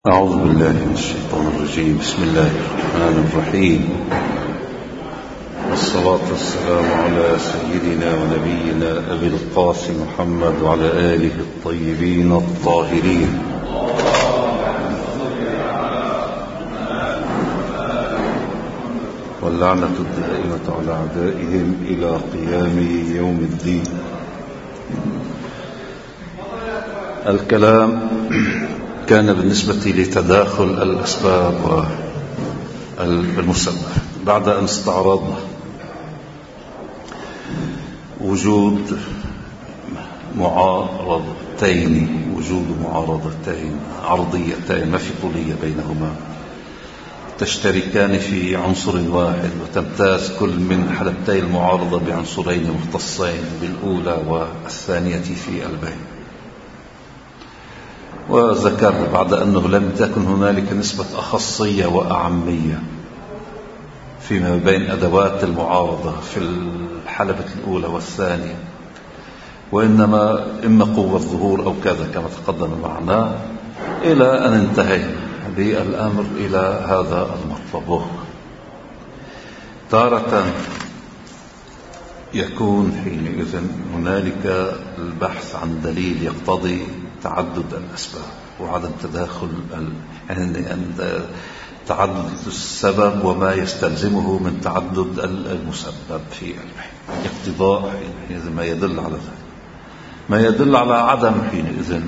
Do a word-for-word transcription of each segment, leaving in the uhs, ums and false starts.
أعوذ بالله من الشيطان الرجيم. بسم الله الرحمن الرحيم، والصلاة والسلام على سيدنا ونبينا أبي القاسم محمد وعلى آله الطيبين الطاهرين. واللعنة الدائمة على أعدائهم إلى قيام يوم الدين. الكلام كان بالنسبة لتداخل الأسباب والمسبب بعد أن استعرضنا وجود معارضتين وجود معارضتين عرضيتين ما في طولية بينهما، تشتركان في عنصر واحد وتمتاز كل من حالتي المعارضة بعنصرين مختصين بالأولى والثانية في البين. وذكر بعد أنه لم تكن هنالك نسبة أخصية وأعمية فيما بين أدوات المعارضة في الحلبة الأولى والثانية، وإنما إما قوة ظهور أو كذا كما تقدم معنا، إلى أن انتهينا بالأمر إلى هذا المطلب. تارة يكون حينئذ هنالك البحث عن دليل يقتضي تعدد الأسباب وعدم تداخل يعني تعدد السبب وما يستلزمه من تعدد المسبب في البحث، اقتضاء حينئذ ما يدل على ذلك، ما يدل على عدم حينئذ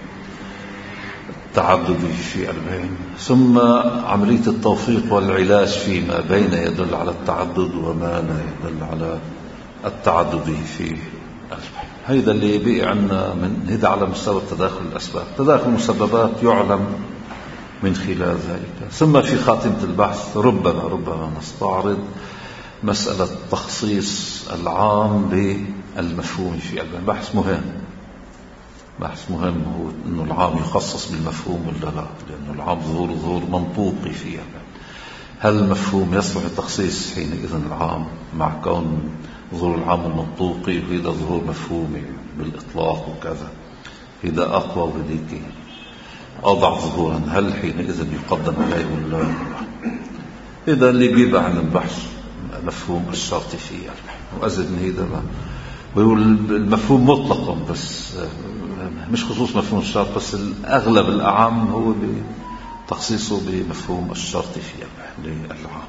التعدد في البين، ثم عملية التوفيق والعلاج فيما بين يدل على التعدد وما لا يدل على التعدد في البحث. هيدا اللي بقي عنا من هذا على مستوى تداخل الأسباب. تداخل المسببات يعلم من خلال ذلك. ثم في خاتمة البحث ربما ربما نستعرض مسألة تخصيص العام بالمفهوم في البحث. بحث مهم بحث مهم هو أنه العام يخصص بالمفهوم ولا لا، لأنه العام ظهور ظهور منطوقي في البحث. هل المفهوم يصلح التخصيص حينئذ العام مع كون ظهور العام المنطوقي وهذا ظهور مفهومي بالإطلاق وكذا، هذا أقوى وهذيك أضعف ظهورا، هل حينئذ يقدم عليه ولا لا؟ هذا اللي بيبقى عن البحث مفهوم الشرط فيه البحث. وأزد من هذا ويقول المفهوم مطلقا، بس مش خصوص مفهوم الشرط، بس الأغلب الأعم هو بتخصيصه بمفهوم الشرط فيه للعام.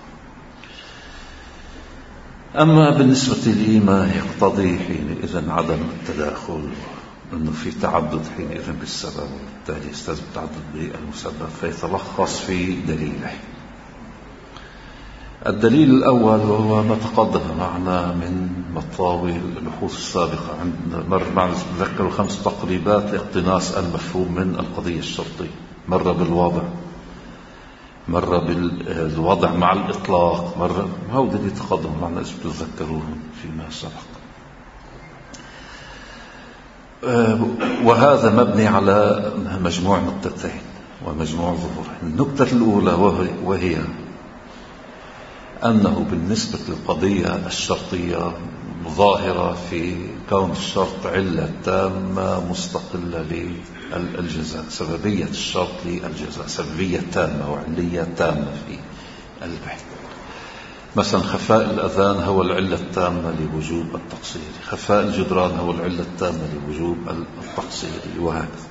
أما بالنسبة لي ما يقتضي حينئذ عدم التداخل، أنه في تعدد حينئذ بالسبب وبالتالي يستلزم التعدد بالمسبب، فيتلخص في دليله. الدليل الأول وهو ما تقدم معنا من مطاوي البحوث السابقة، عند مر معنا نذكر خمس تقريبات لاقتناص المفهوم من القضية الشرطية. مرة بالوضع، مرة بالوضع مع الإطلاق، مرة هؤلاء اللي تقدم معنا إذا تتذكروهم فيما سبق. وهذا مبني على مجموع نقطتين ومجموع ظهور. النقطة الأولى وهي أنه بالنسبة للقضية الشرطية ظاهرة في كون الشرط علة تامة مستقلة للجزاء، سببية الشرط للجزاء سببية تامة وعلية تامة في البحث. مثلا خفاء الأذان هو العلة التامة لوجوب التقصير، خفاء الجدران هو العلة التامة لوجوب التقصير، وهكذا.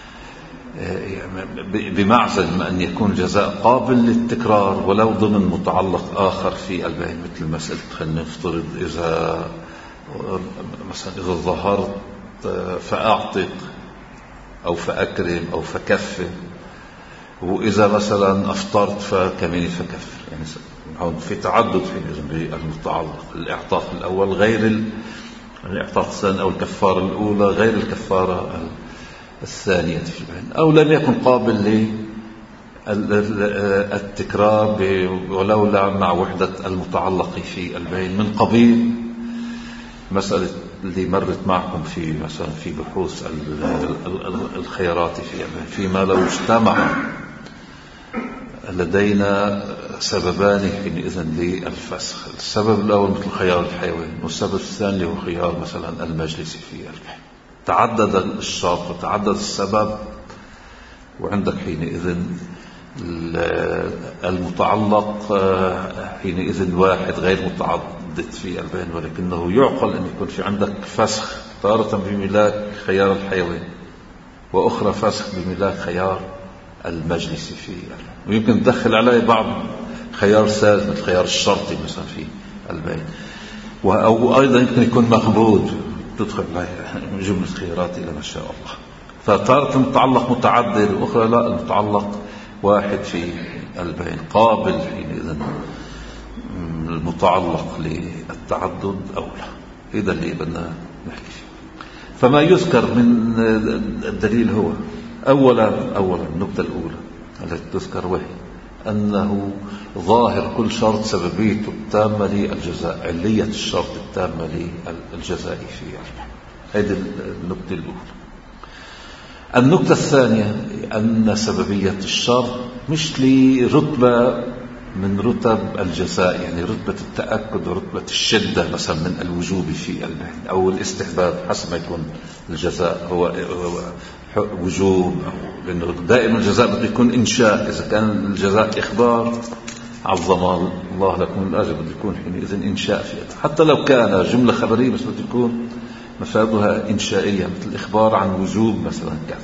بمعزل أن يكون جزاء قابل للتكرار ولو ضمن متعلق آخر في البين، مثل مسألة خلينا نفترض إذا مثلا إذا ظهرت فأعتق أو فأكرم أو فكفر، وإذا مثلا أفطرت فكمني فكفر، يعني في تعدد في المتعلق. الإعطاف الأول غير الإعطاف الثاني أو الكفارة الأولى غير الكفارة الثانية في البين، أو لم يكن قابل للتكرار ولولا مع وحدة المتعلق في البين، من قبيل مسألة اللي مرت معكم في مثلا في بحوث الخيارات في البين، فيما لو اجتمع لدينا سببان حينئذ للفسخ. السبب الأول مثل خيار الحيوان، والسبب الثاني هو خيار مثلا المجلس في البين. تعدد الشرط وتعدد السبب وعندك حينئذ المتعلق حينئذ واحد غير متعدد في البين، ولكنه يعقل أن يكون في عندك فسخ تارة بملاك خيار الحيوان، وأخرى فسخ بملاك خيار المجلس في البين، ويمكن تدخل عليه بعض خيار ثالث مثل خيار الشرطي مثلا في البين، أو أيضا يمكن يكون مغبوط تدخل عليه جملة خيارات إلى ما شاء الله. فتارة المتعلق متعدد، وأخرى لا المتعلق واحد في البين قابل حينئذ المتعلق للتعدد أو لا. هذا اللي بدنا نحكي فيه. فما يذكر من الدليل هو أولا أولا النقطة الأولى التي تذكر وهي أنه ظاهر كل شرط سببيته التامة للجزاء، علية الشرط التامة للجزاء فيه. هذه النقطة الأولى. النقطة الثانية أن سببية الشرط مش لرتبة من رتب الجزاء، يعني رتبة التأكد ورتبة الشدة مثلا من الوجوب في البين أو الاستحباب حسب ما يكون الجزاء هو وجوب، لأنه دائما الجزاء بده يكون إنشاء. إذا كان الجزاء إخبار عظم الله لكم الأجر بده يكون حينئذ إنشاء فيه، حتى لو كان جملة خبرية بس بده يكون مفادها إنشائية مثل الإخبار عن وجوب مثلا. كان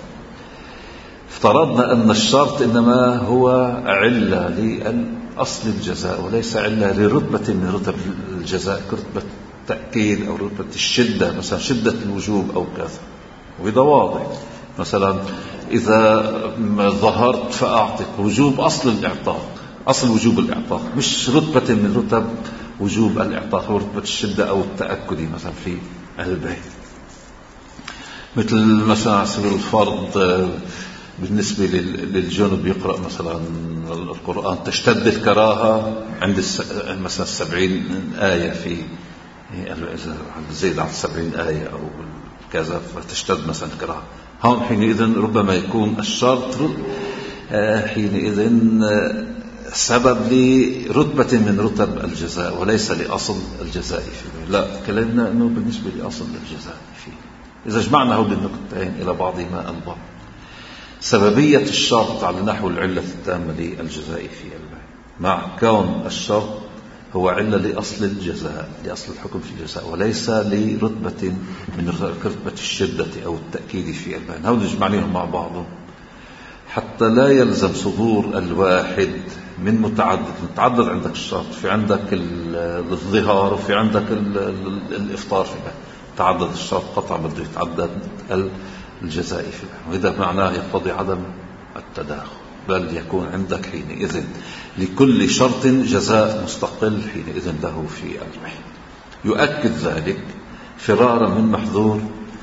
افترضنا أن الشرط إنما هو علة لأصل الجزاء وليس علة لرتبة من رتب الجزاء كرتبة التأكيد أو رتبة الشدة مثلا شدة الوجوب أو كذا. وإذا واضح مثلا إذا ظهرت فأعطك وجوب أصل الإعطاء، أصل وجوب الإعطاء مش رتبة من رتب وجوب الإعطاء ورتبة الشدة أو التأكد مثلا في البيت. مثل مثلا على سبيل الفرض بالنسبة للجنب يقرأ مثلا القرآن تشتد الكراهة عند مثلا السبعين آية في زيد عن السبعين آية أو كذا فتشتد مثلا الكراهة. هون حينئذ ربما يكون الشرط حينئذ سبب لرتبة من رتب الجزاء وليس لأصل الجزاء فيه. لا، كلامنا أنه بالنسبة لأصل الجزاء فيه. إذا جمعنا هؤلاء النقطتين إلى بعضهما البعض، سببية الشرط على نحو العلة التامة للجزاء في البيع مع كون الشرط هو علة لأصل الجزاء لأصل الحكم في الجزاء وليس لرتبة من رتبة الشدة أو التأكيد في البيع. هؤلاء نجمعناهم مع بعضهم حتى لا يلزم صدور الواحد من متعدد. متعدد عندك الشرط، في عندك الظهار وفي عندك الإفطار في البيع. تعدد الشرط قطع بده يتعدد الجزاء فيه، وإذا معناه يقتضي عدم التداخل، بل يكون عندك حينئذ لكل شرط جزاء مستقل حينئذ له في البيع. يؤكد ذلك فرارا من محذور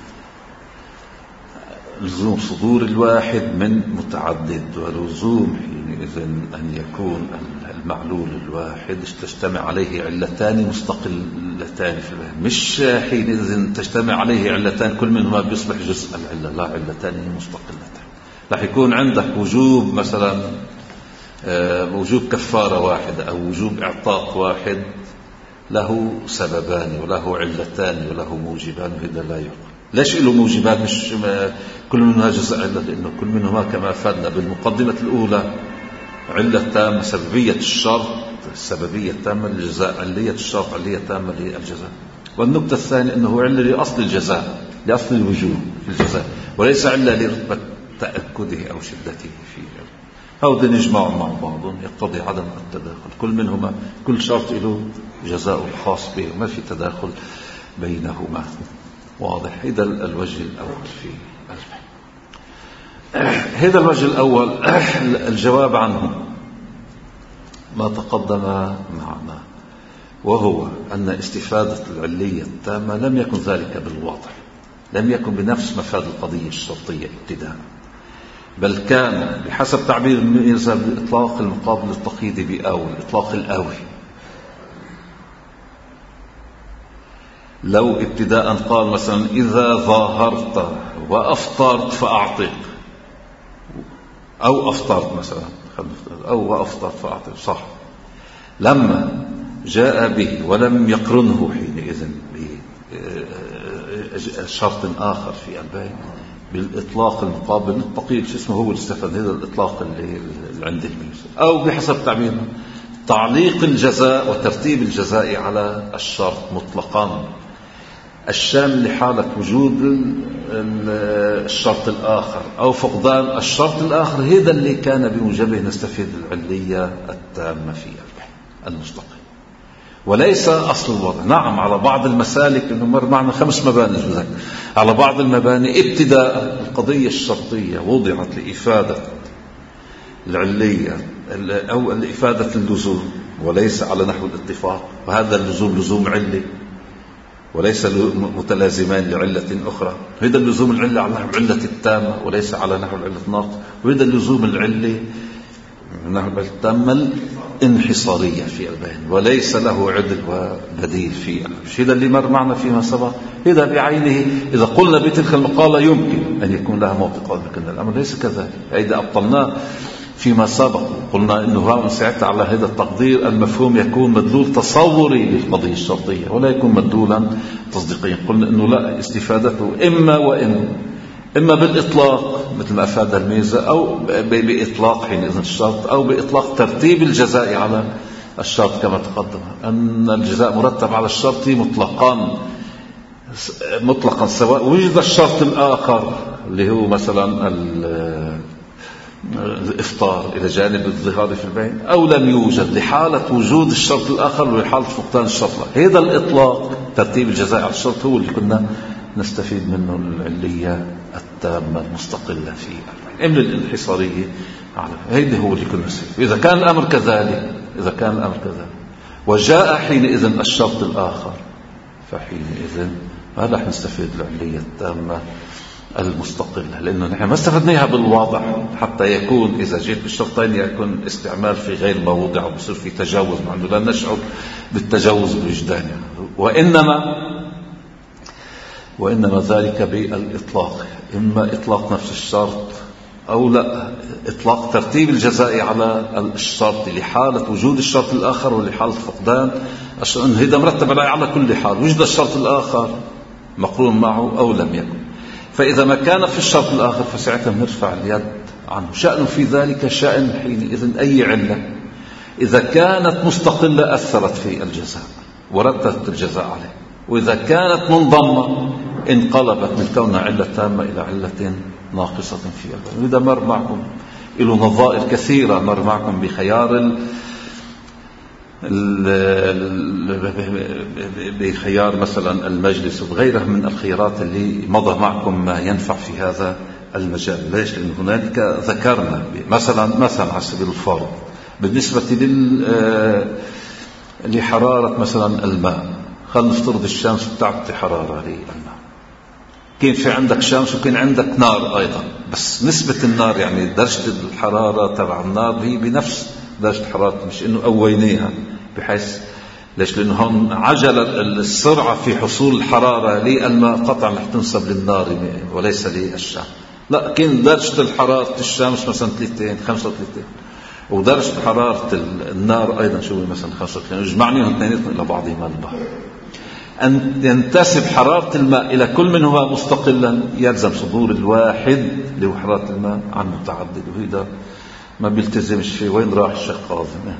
لزوم صدور الواحد من متعدد، ولزوم حينئذ أن يكون المعلول الواحد تجتمع عليه علتان مستقلتان في البيع، مش حينئذ تجتمع عليه علتان كل منهما بيصبح جزء العلة، لا، علتان مستقلتان. رح يكون عندك وجوب مثلا وجوب كفارة واحدة أو وجوب إعطاء واحد له سببان وله علتان وله موجبان، وهذا لا يقال. ليش له موجبات مش كل منها جزء علة؟ لأنه كل منهما كما فادنا بالمقدمة الأولى علة تامة سببية الشرط السببية التامة للجزاء، علية الشرط علية تامة للجزاء. والنقطة الثانية أنه علة لأصل الجزاء لأصل الوجوب في الجزاء وليس علة لرتبة تأكده أو شدته فيه. هؤلاء نجمعهم مع بعضهم يقتضي عدم التداخل، كل منهما كل شرط له جزاء الخاص به وما في تداخل بينهما. واضح؟ هذا الوجه الأول في البيع. هذا الوجه الأول الجواب عنه ما تقدم معنا، وهو أن استفادة العلية التامة لم يكن ذلك بالواضح، لم يكن بنفس مفاد القضية الشرطية ابتداء، بل كان بحسب تعبير الميزة بإطلاق المقابل التقييدي بأول إطلاق الآوي. لو ابتداء قال مثلا إذا ظاهرت وأفطرت فأعطيك، أو أفطرت مثلا أو وأفطرت فأعطيك صح، لما جاء به ولم يقرنه حينئذ بشرط آخر في البيع بالإطلاق المقابل للتقييد، شو اسمه هو اللي استفاد هذا الإطلاق اللي, اللي عند الميز، أو بحسب تعبيرنا تعليق الجزاء وترتيب الجزاء على الشرط مطلقا الشامل لحالة وجود الشرط الآخر أو فقدان الشرط الآخر. هذا اللي كان بموجبه نستفيد العلية التامة في المستقل، وليس أصل الوضع. نعم على بعض المسالك، إنه مر معنا خمس مباني جزاك. على بعض المباني ابتداء القضية الشرطية وضعت لإفادة العلية أو لإفادة اللزوم وليس على نحو الاتفاق، وهذا اللزوم لزوم علة وليس متلازمان لعلة أخرى. هذا اللزوم العلة على نحو العلة التامة وليس على نحو العلة الناقصة، وهذا اللزوم العلة نحو العلة التامة الانحصارية في البيان وليس له عدل وبديل في العرش. هذا اللي مر معنا فيما سبق. هذا بعينه إذا قلنا بتلك المقالة يمكن أن يكون لها موقع، لكن الأمر ليس كذلك. إذا أبطلناه فيما سبق قلنا إنه ساعتها على هذا التقدير المفهوم يكون مدلول تصوري للقضية الشرطية ولا يكون مدلولا تصديقيا. قلنا إنه لا، استفادته إما وإما إما بالإطلاق مثل ما أفاد الميزة، أو بإطلاق حينئذ الشرط، أو بإطلاق ترتيب الجزاء على الشرط كما تقدم أن الجزاء مرتب على الشرط مطلقا مطلقا سواء وجد الشرط الآخر اللي هو مثلا الإفطار إلى جانب الظهار في البيع أو لم يوجد، لحالة وجود الشرط الآخر ولحالة فقدان الشرط. هذا الإطلاق ترتيب الجزاء على الشرط هو اللي كنا نستفيد منه العلية التامة المستقلة في إمن الانحصارية. هذا هو اللي كنا نستفيد. إذا كان الأمر كذلك إذا كان الأمر كذلك وجاء حينئذ الشرط الآخر، فحينئذ هذا رح نستفيد العلية التامة المستقلة، لأنه نحن ما استفدناها بالواضح حتى يكون إذا جيت بالشرطين يكون استعمال في غير ما وضع وبصير في تجاوز، مع أنه لا نشعر بالتجاوز بوجداننا، وإنما وإنما ذلك بالإطلاق، إما إطلاق نفس الشرط أو لا إطلاق ترتيب الجزاء على الشرط لحالة وجود الشرط الآخر ولحالة فقدان الشرط. هذا مرتب على كل حال وجد الشرط الآخر مقرون معه أو لم يكن. فإذا ما كان في الشرط الآخر فساعتها نرفع اليد عنه. شأن في ذلك شأن حينئذ أي علة إذا كانت مستقلة أثرت في الجزاء وردت الجزاء عليه، وإذا كانت منضمة انقلبت من كونها علة تامة إلى علة ناقصة في البيان. وإذا مر معكم له نظائر كثيرة، مر معكم بخيار ال بخيار مثلا المجلس وغيره من الخيارات اللي مضى معكم ما ينفع في هذا المجال. ليش؟ لأن هناك ذكرنا مثلا مثلا على سبيل الفرض بالنسبة لل لحرارة مثلا الماء، خلينا نفترض الشمس بتعطي حرارة للماء، كان في عندك شمس وكان عندك نار أيضا، بس نسبة النار يعني درجة الحرارة تبع النار هي بنفس درجة الحرارة، مش إنه قوينيها بحيث ليش؟ لأنه هون عجل السرعة في حصول الحرارة للماء قطعا رح تنسب للنار وليس للشمس. لا، كان درجة الحرارة الشمس مثلا ثلاثين خمسة وثلاثين ودرجة حرارة النار أيضا شو مثلا خمسة وثلاثين، يجمعنيهم اثنين إلى بعضهما البعض. أن ينتسب حرارة الماء إلى كل منهما مستقلا يلزم صدور الواحد اللي هو حرارة الماء عن متعدد، وهذا ما بيلتزمش فيه. وين راح الشيخ قاظم؟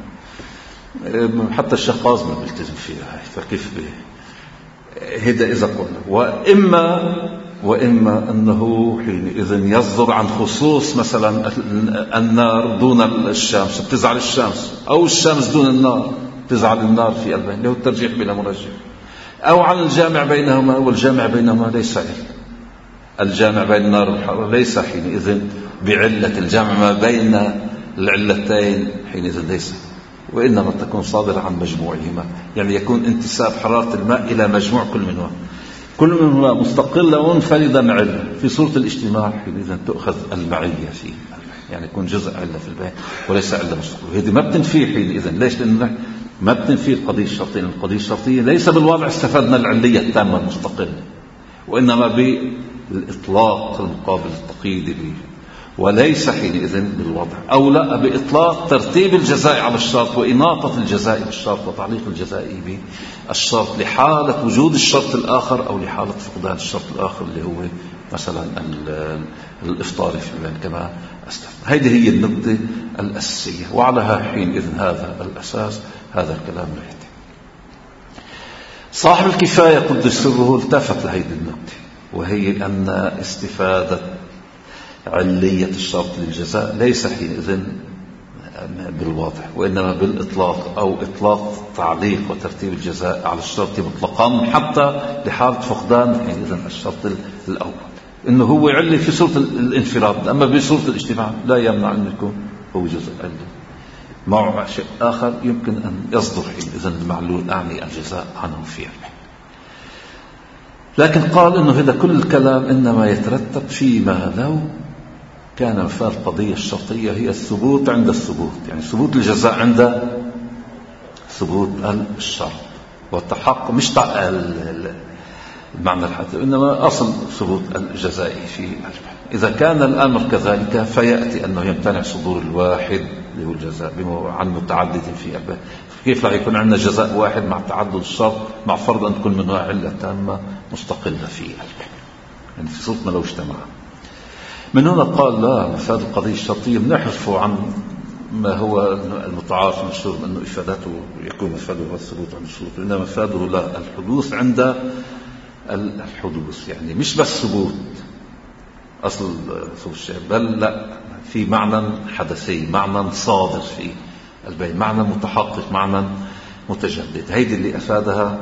حتى الشيخ قاظم ما بيلتزم فيها، فكيف به هذا إذا قلنا. وإما وإما أنه حينئذ يصدر عن خصوص مثلا النار دون الشمس بتزعل الشمس، أو الشمس دون النار تزعل النار في البين، له الترجيح بلا مرجح، أو عن الجامع بينهما، والجامع بينهما ليس علة. الجامع بين النار والحرارة ليس حينئذ بعلة، الجامع ما بين العلتين حينئذ ليس، وإنما تكون صادرة عن مجموعهما، يعني يكون انتساب حرارة الماء إلى مجموع كل منهما، كل منهما مستقلة ومنفردا علة. في صورة الاجتماع حينئذ تأخذ المعية فيه، يعني يكون جزء علة في البيان وليس علة مستقلة. وهذه ما بتنفي حينئذ. ليش؟ لأنه ما بتنفي القضية الشرطية. القضية الشرطية ليس بالوضع استفدنا العلية التامة المستقلة، وإنما بالإطلاق المقابل التقييدي به، وليس حينئذ بالوضع، أو لا بإطلاق ترتيب الجزاء على الشرط وإناطة الجزاء بالشرط وتعليق الجزاء بالشرط لحالة وجود الشرط الآخر أو لحالة فقدان الشرط الآخر اللي هو مثلا الإفطار في البين كما أسلف. هذه هي النقطة الأساسية، وعلى حينئذ هذا الأساس هذا الكلام ريت. صاحب الكفاية قدس سره التفت لهذه النقطة، وهي أن استفادة علية الشرط للجزاء ليس حينئذ بالواضح، وإنما بالإطلاق أو إطلاق تعليق وترتيب الجزاء على الشرط مطلقا حتى لحالة فقدان حينئذ الشرط الأول، إنه هو علة في صورة الانفراد، أما بصورة الاجتماع لا يمنع أن يكون هو جزء علة مع شيء آخر يمكن أن يصدر حينئذ المعلول أعني الجزاء عنه فيه. لكن قال إنه هذا كل الكلام إنما يترتب فيما لو كان مفاد القضية الشرطية هي الثبوت عند الثبوت، يعني ثبوت الجزاء عند ثبوت الشرط والتحقق، مش المعنى الحادث، إنما أصل ثبوت الجزاء في البحث. إذا كان الأمر كذلك فيأتي أنه يمتنع صدور الواحد اللي هو الجزاء عن متعدد في البحث. كيف لا يكون عندنا جزاء واحد مع تعدد الشرط مع فرض أن تكون منها علة تامة مستقلة في البحث، يعني في صورة ما لو اجتمع. من هنا قال لا، مفاد القضية الشرطية بنحذف عن ما هو المتعارف المشهور أنه إفادته يكون مفاده هو الثبوت عند الشروط، إنما مفاده لا الحدوث عند الحدوث، يعني مش بس ثبوت أصل ثبوت الشيء، بل لا في معنى حدثي، معنى صادر في البين، معنى متحقق، معنى متجدد. هيدي اللي أفادها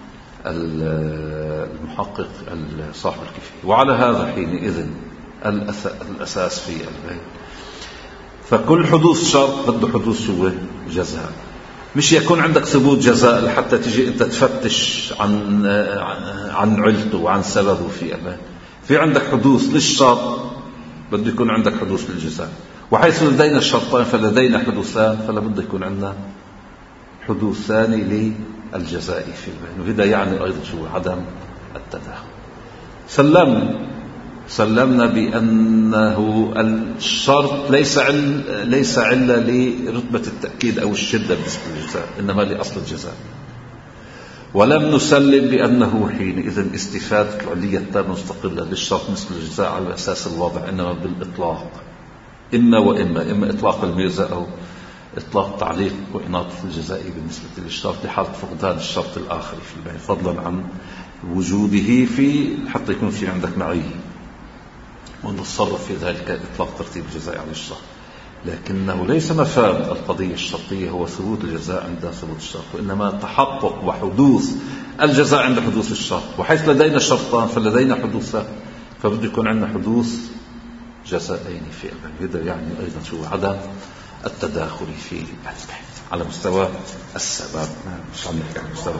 المحقق صاحب الكفاية. وعلى هذا حينئذ الأساس في البين، فكل حدوث شرط بده حدوث شو جزاء، مش يكون عندك ثبوت جزاء لحتى تجي أنت تفتش عن عن علته وعن سببه في البين. في عندك حدوث للشرط بده يكون عندك حدوث للجزاء، وحيث لدينا الشرطين فلدينا حدوثان، فلا بده يكون عندنا حدوث ثاني للجزاء في البين. وهذا يعني أيضا شو عدم التداخل. سلمنا سلمنا بأنه الشرط ليس عل ليس علة لرتبة التأكيد أو الشدة بالنسبة للجزاء، إنما لأصل الجزاء. ولم نسلم بأنه حينئذ استفادة العلية التامة مستقلة للشرط مثل الجزاء على الأساس الواضح، إنما بالإطلاق، إما وإما، إما إطلاق الميزة أو إطلاق تعليق وإناطة الجزاء بالنسبة للشرط لحالة فقدان الشرط الآخر في البين، فضلا عن وجوده في حتى يكون في عندك معية ونتصرف في ذلك إطلاق ترتيب الجزاء على الشرط. لكنه ليس مفاد القضية الشرطية هو ثبوت الجزاء عند ثبوت الشرط، وإنما تحقق وحدوث الجزاء عند حدوث الشرط. وحيث لدينا شرطان فلدينا حدوثان، فبده يكون عندنا حدوث جزائين في البين. هذا يعني أيضا شو عدم التداخل في البحث على مستوى السبب، مش عم نحكي عن مستوى.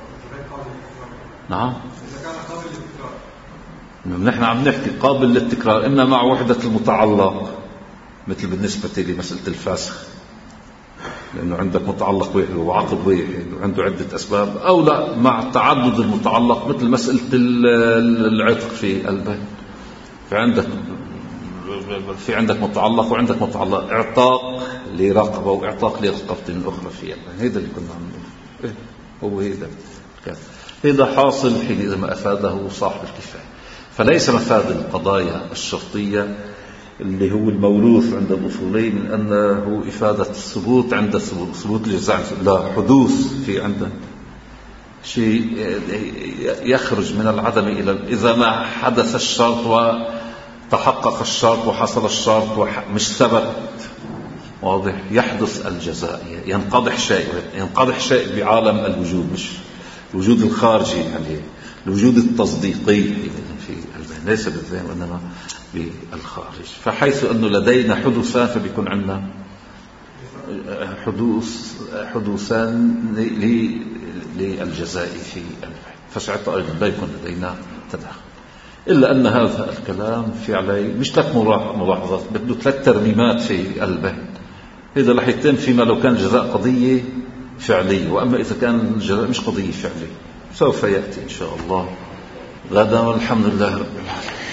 نعم نحن عم نحكي قابل للتكرار، إما مع وحدة المتعلق مثل بالنسبة لمسألة الفاسخ، لأنه عندك متعلق واحد وعقد واحد وعنده عدة أسباب، أو لا مع تعدد المتعلق مثل مسألة العتق في البين. فعندك في عندك متعلق وعندك متعلق، اعتاق لرقبة واعتاق لرقبة أخرى في البين. هذا اللي كنا عم نقول هو هذا هذا حاصل حين إذا ما أفاده صاحب الكفاية. فليس مفاد القضايا الشرطية اللي هو الموروث عند الأصولين من أنه إفادة الثبوت عند ثبوت الجزاء، لا، حدوث في عندنا شيء يخرج من العدم إلى إذا ما حدث الشرط وتحقق الشرط وحصل الشرط مش ثبت، واضح، يحدث الجزاء، ينقضح شيء ينقضح شيء بعالم الوجود، مش الوجود الخارجي، يعني الوجود التصديقي في الذهن، ليس بالذهن وإنما بالخارج. فحيث أنه لدينا حدوثان فبيكون عندنا حدوث حدوثان للجزاء في البحث، فساعتها أيضا لا يكون لدينا تداخل. إلا أن هذا الكلام في عليه مش ثلاث ملاحظات، بده ثلاث ترميمات في البحث. إذا رح يتم فيما لو كان الجزاء قضية فعلية، وأما إذا كان الجزاء مش قضية فعلية سوف يأتي إن شاء الله غدا، والحمد لله رب العالمين.